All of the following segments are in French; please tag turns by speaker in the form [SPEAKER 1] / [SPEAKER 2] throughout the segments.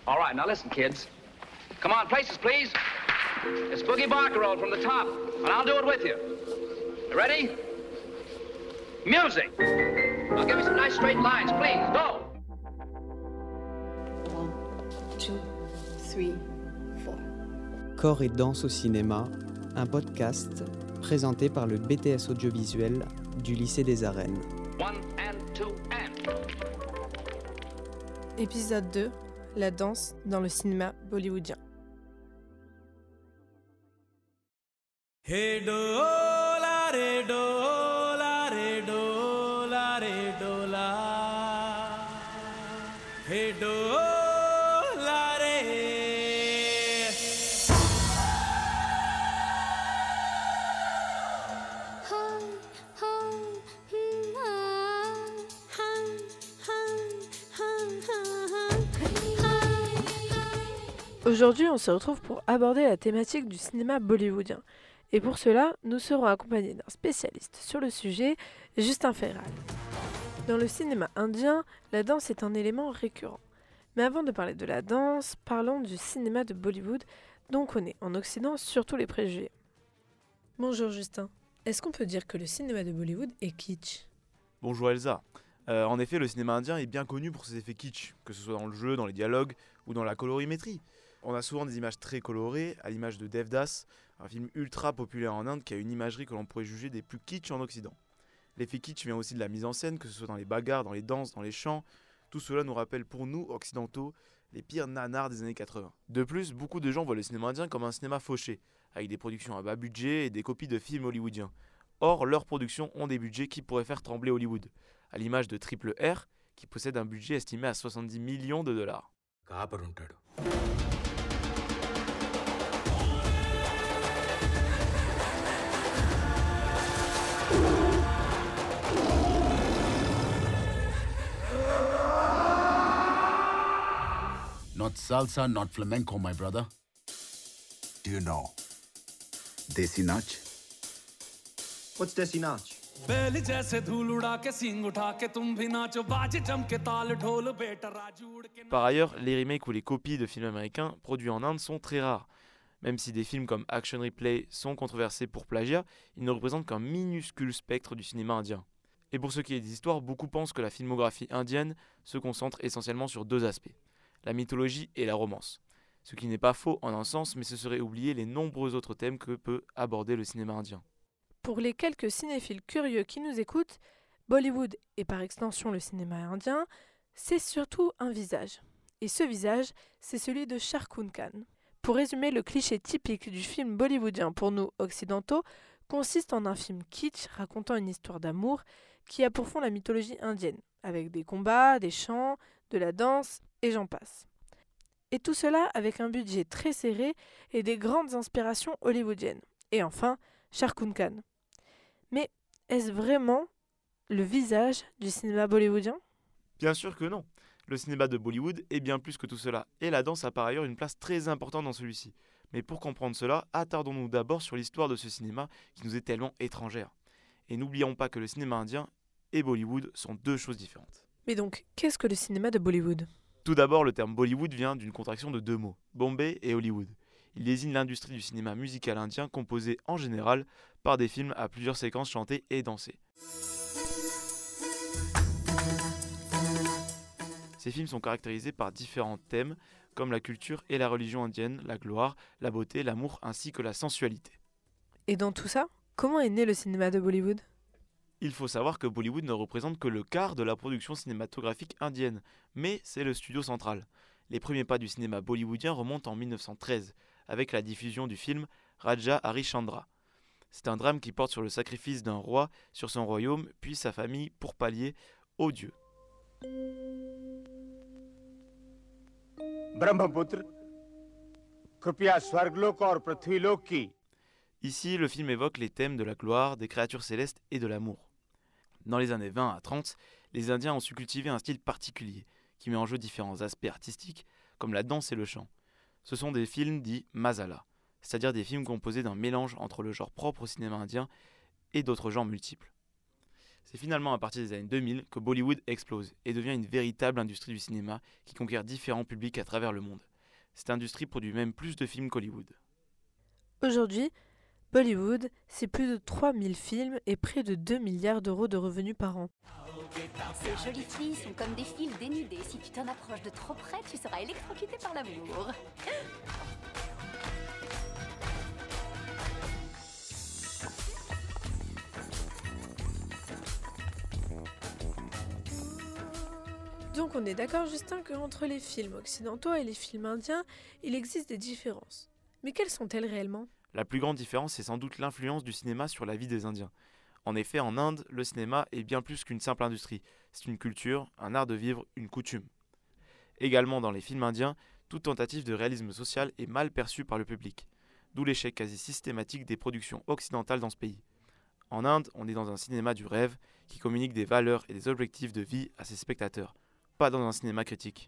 [SPEAKER 1] All right, now listen, kids. Come on, places, please. It's Boogie Barcarolle from the top, and I'll do it with you. You ready? Music. Now give me some nice straight lines, please. Go.
[SPEAKER 2] 1, 2, 3, 4.
[SPEAKER 3] Corps et danse au cinéma, un podcast présenté par le BTS audiovisuel du lycée des Arènes.
[SPEAKER 1] 1 and 2 and.
[SPEAKER 4] Épisode 2, la danse dans le cinéma bollywoodien.
[SPEAKER 5] Hey dola re dola re dola re dola. Hey dola re.
[SPEAKER 4] Aujourd'hui, on se retrouve pour aborder la thématique du cinéma bollywoodien. Et pour cela, nous serons accompagnés d'un spécialiste sur le sujet, Justin Ferral. Dans le cinéma indien, la danse est un élément récurrent. Mais avant de parler de la danse, parlons du cinéma de Bollywood, dont on connaît en Occident surtout les préjugés. Bonjour Justin, est-ce qu'on peut dire que le cinéma de Bollywood est kitsch ?
[SPEAKER 6] Bonjour Elsa. En effet, le cinéma indien est bien connu pour ses effets kitsch, que ce soit dans le jeu, dans les dialogues ou dans la colorimétrie. On a souvent des images très colorées, à l'image de Devdas, un film ultra populaire en Inde qui a une imagerie que l'on pourrait juger des plus kitsch en Occident. L'effet kitsch vient aussi de la mise en scène, que ce soit dans les bagarres, dans les danses, dans les chants. Tout cela nous rappelle pour nous, occidentaux, les pires nanars des années 80. De plus, beaucoup de gens voient le cinéma indien comme un cinéma fauché, avec des productions à bas budget et des copies de films hollywoodiens. Or, leurs productions ont des budgets qui pourraient faire trembler Hollywood, à l'image de Triple R, qui possède un budget estimé à 70 millions de dollars.
[SPEAKER 7] Not salsa, not flamenco, my brother.
[SPEAKER 8] Do you know Desi Nach?
[SPEAKER 9] What's Desi Nach?
[SPEAKER 5] बैल जैसे धूल उड़ा के सींग उठा के तुम भी नाचो बाज जम के ताल ढोल बेटा राजू उड़ के.
[SPEAKER 6] Par ailleurs, les remakes ou les copies de films américains produits en Inde sont très rares. Même si des films comme Action Replay sont controversés pour plagiat, ils ne représentent qu'un minuscule spectre du cinéma indien. Et pour ce qui est des histoires, beaucoup pensent que la filmographie indienne se concentre essentiellement sur deux aspects, la mythologie et la romance. Ce qui n'est pas faux en un sens, mais ce serait oublier les nombreux autres thèmes que peut aborder le cinéma indien.
[SPEAKER 4] Pour les quelques cinéphiles curieux qui nous écoutent, Bollywood, et par extension le cinéma indien, c'est surtout un visage. Et ce visage, c'est celui de Shah Rukh Khan. Pour résumer, le cliché typique du film bollywoodien pour nous occidentaux consiste en un film kitsch racontant une histoire d'amour qui a pour fond la mythologie indienne, avec des combats, des chants, de la danse, et j'en passe. Et tout cela avec un budget très serré et des grandes inspirations hollywoodiennes. Et enfin, Shah Rukh Khan. Mais est-ce vraiment le visage du cinéma bollywoodien ?
[SPEAKER 6] Bien sûr que non. Le cinéma de Bollywood est bien plus que tout cela, et la danse a par ailleurs une place très importante dans celui-ci. Mais pour comprendre cela, attardons-nous d'abord sur l'histoire de ce cinéma qui nous est tellement étrangère. Et n'oublions pas que le cinéma indien et Bollywood sont deux choses différentes.
[SPEAKER 4] Mais donc, qu'est-ce que le cinéma de Bollywood ?
[SPEAKER 6] Tout d'abord, le terme Bollywood vient d'une contraction de deux mots, Bombay et Hollywood. Il désigne l'industrie du cinéma musical indien composée en général par des films à plusieurs séquences chantées et dansées. Ces films sont caractérisés par différents thèmes comme la culture et la religion indienne, la gloire, la beauté, l'amour ainsi que la sensualité.
[SPEAKER 4] Et dans tout ça, comment est né le cinéma de Bollywood ?
[SPEAKER 6] Il faut savoir que Bollywood ne représente que le quart de la production cinématographique indienne, mais c'est le studio central. Les premiers pas du cinéma bollywoodien remontent en 1913, avec la diffusion du film Raja Harishchandra. C'est un drame qui porte sur le sacrifice d'un roi sur son royaume, puis sa famille pour pallier aux dieux.
[SPEAKER 9] Brahmaputra, कृपया स्वर्गलोक और पृथ्वीलोक की.
[SPEAKER 6] Ici, le film évoque les thèmes de la gloire, des créatures célestes et de l'amour. Dans les années 20 à 30, les Indiens ont su cultiver un style particulier, qui met en jeu différents aspects artistiques, comme la danse et le chant. Ce sont des films dits masala, c'est-à-dire des films composés d'un mélange entre le genre propre au cinéma indien et d'autres genres multiples. C'est finalement à partir des années 2000 que Bollywood explose et devient une véritable industrie du cinéma qui conquiert différents publics à travers le monde. Cette industrie produit même plus de films qu'Hollywood.
[SPEAKER 4] Aujourd'hui, Bollywood, c'est plus de 3000 films et près de 2 milliards d'euros de revenus par an.
[SPEAKER 10] Ces jolies filles sont comme des fils dénudés. Si tu t'en approches de trop près, tu seras électrocuté par l'amour.
[SPEAKER 4] Donc on est d'accord, Justin, qu'entre les films occidentaux et les films indiens, il existe des différences. Mais quelles sont-elles réellement ?
[SPEAKER 6] La plus grande différence, c'est sans doute l'influence du cinéma sur la vie des Indiens. En effet, en Inde, le cinéma est bien plus qu'une simple industrie. C'est une culture, un art de vivre, une coutume. Également dans les films indiens, toute tentative de réalisme social est mal perçue par le public, d'où l'échec quasi systématique des productions occidentales dans ce pays. En Inde, on est dans un cinéma du rêve qui communique des valeurs et des objectifs de vie à ses spectateurs, pas dans un cinéma critique.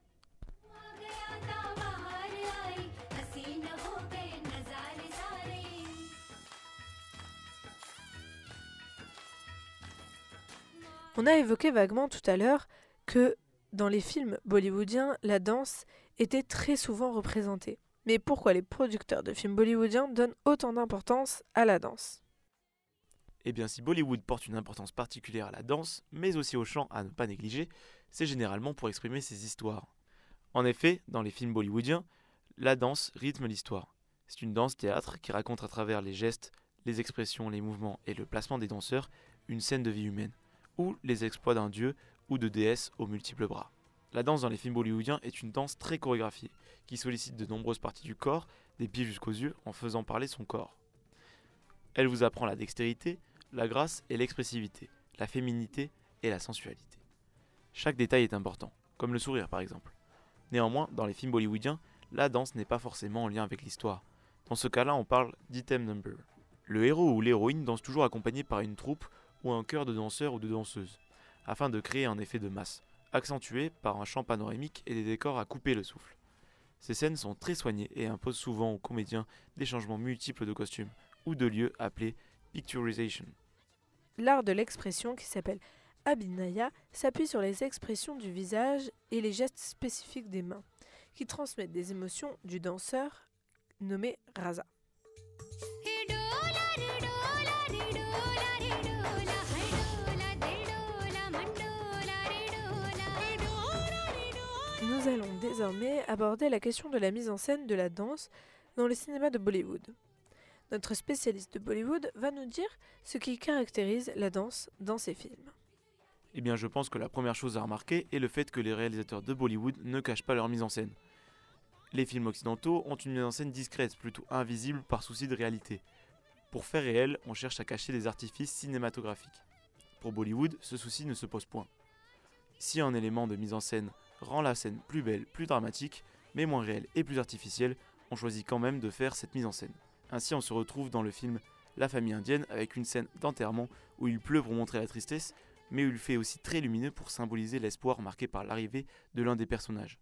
[SPEAKER 4] On a évoqué vaguement tout à l'heure que dans les films bollywoodiens, la danse était très souvent représentée. Mais pourquoi les producteurs de films bollywoodiens donnent autant d'importance à la danse ?
[SPEAKER 6] Eh bien, si Bollywood porte une importance particulière à la danse, mais aussi au chant à ne pas négliger, c'est généralement pour exprimer ses histoires. En effet, dans les films bollywoodiens, la danse rythme l'histoire. C'est une danse-théâtre qui raconte à travers les gestes, les expressions, les mouvements et le placement des danseurs une scène de vie humaine, ou les exploits d'un dieu ou de déesse aux multiples bras. La danse dans les films bollywoodiens est une danse très chorégraphiée, qui sollicite de nombreuses parties du corps, des pieds jusqu'aux yeux, en faisant parler son corps. Elle vous apprend la dextérité, la grâce et l'expressivité, la féminité et la sensualité. Chaque détail est important, comme le sourire par exemple. Néanmoins, dans les films bollywoodiens, la danse n'est pas forcément en lien avec l'histoire. Dans ce cas-là, on parle d'item number. Le héros ou l'héroïne danse toujours accompagné par une troupe ou un chœur de danseurs ou de danseuses, afin de créer un effet de masse, accentué par un champ panoramique et des décors à couper le souffle. Ces scènes sont très soignées et imposent souvent aux comédiens des changements multiples de costumes ou de lieux appelés picturization.
[SPEAKER 4] L'art de l'expression, qui s'appelle Abhinaya, s'appuie sur les expressions du visage et les gestes spécifiques des mains, qui transmettent des émotions du danseur nommé Rasa. Nous allons désormais aborder la question de la mise en scène de la danse dans le cinéma de Bollywood. Notre spécialiste de Bollywood va nous dire ce qui caractérise la danse dans ses films.
[SPEAKER 6] Eh bien, je pense que la première chose à remarquer est le fait que les réalisateurs de Bollywood ne cachent pas leur mise en scène. Les films occidentaux ont une mise en scène discrète, plutôt invisible par souci de réalité. Pour faire réel, on cherche à cacher des artifices cinématographiques. Pour Bollywood, ce souci ne se pose point. Si un élément de mise en scène rend la scène plus belle, plus dramatique, mais moins réelle et plus artificielle, on choisit quand même de faire cette mise en scène. Ainsi, on se retrouve dans le film La famille indienne avec une scène d'enterrement où il pleut pour montrer la tristesse, mais où il fait aussi très lumineux pour symboliser l'espoir marqué par l'arrivée de l'un des personnages.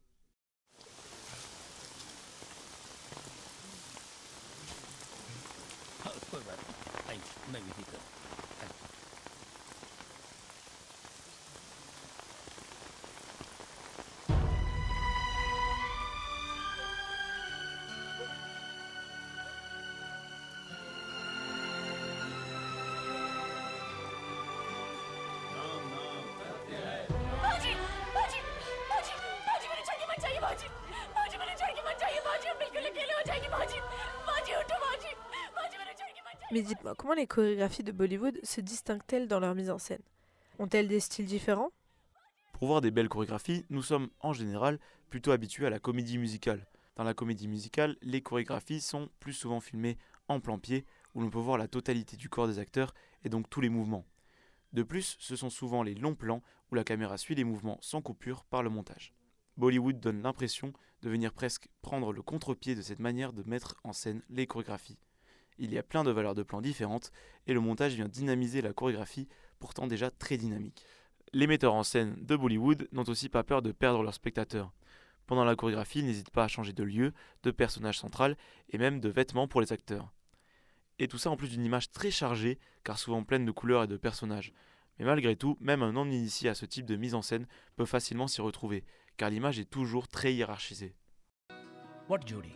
[SPEAKER 4] Mais dites-moi, comment les chorégraphies de Bollywood se distinguent-elles dans leur mise en scène ? Ont-elles des styles différents ?
[SPEAKER 6] Pour voir des belles chorégraphies, nous sommes en général plutôt habitués à la comédie musicale. Dans la comédie musicale, les chorégraphies sont plus souvent filmées en plan-pied, où l'on peut voir la totalité du corps des acteurs et donc tous les mouvements. De plus, ce sont souvent les longs plans où la caméra suit les mouvements sans coupure par le montage. Bollywood donne l'impression de venir presque prendre le contre-pied de cette manière de mettre en scène les chorégraphies. Il y a plein de valeurs de plans différentes et le montage vient dynamiser la chorégraphie, pourtant déjà très dynamique. Les metteurs en scène de Bollywood n'ont aussi pas peur de perdre leurs spectateurs. Pendant la chorégraphie, ils n'hésitent pas à changer de lieu, de personnage central et même de vêtements pour les acteurs. Et tout ça en plus d'une image très chargée, car souvent pleine de couleurs et de personnages. Mais malgré tout, même un non-initié à ce type de mise en scène peut facilement s'y retrouver, car l'image est toujours très hiérarchisée.
[SPEAKER 11] What Judy?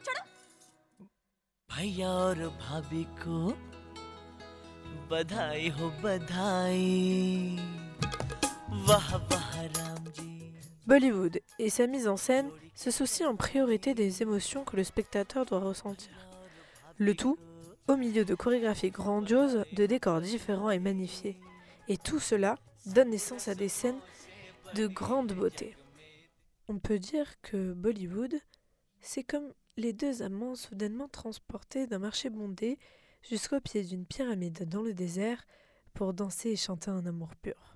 [SPEAKER 11] भैया और भाभी को बधाई हो बधाई वाह वाह राम ji.
[SPEAKER 4] Bollywood et sa mise en scène se soucient en priorité des émotions que le spectateur doit ressentir. Le tout au milieu de chorégraphies grandioses, de décors différents et magnifiés. Et tout cela donne naissance à des scènes de grande beauté. On peut dire que Bollywood, c'est comme les deux amants soudainement transportés d'un marché bondé jusqu'au pied d'une pyramide dans le désert pour danser et chanter un amour pur.